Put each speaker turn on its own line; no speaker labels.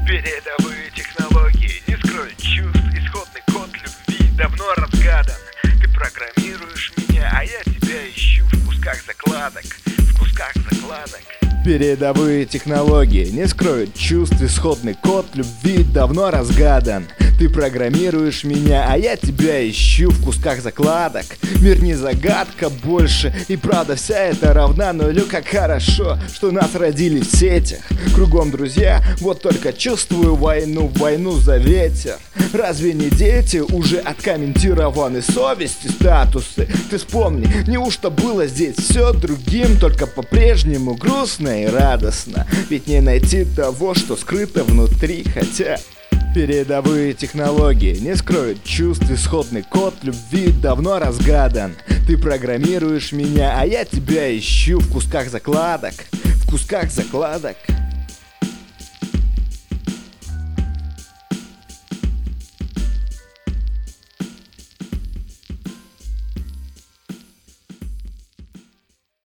Передовые технологии не скроют чувств. Исходный код любви давно разгадан. Ты программируешь меня, а я тебя ищу в кусках закладок. В кусках закладок.
Передовые технологии не скроют чувств. Исходный код любви давно разгадан. Ты программируешь меня, а я тебя ищу в кусках закладок. Мир не загадка больше, и правда вся эта равна нулю. Как хорошо, что нас родили в сетях. Кругом друзья, вот только чувствую войну за ветер. Разве не дети уже откомментированы совести, статусы? Ты вспомни, неужто было здесь все другим, только по-прежнему грустно и радостно? Ведь не найти того, что скрыто внутри, хотя... Передовые технологии не скроют чувств. Исходный код любви давно разгадан. Ты программируешь меня, а я тебя ищу в кусках закладок. В кусках закладок.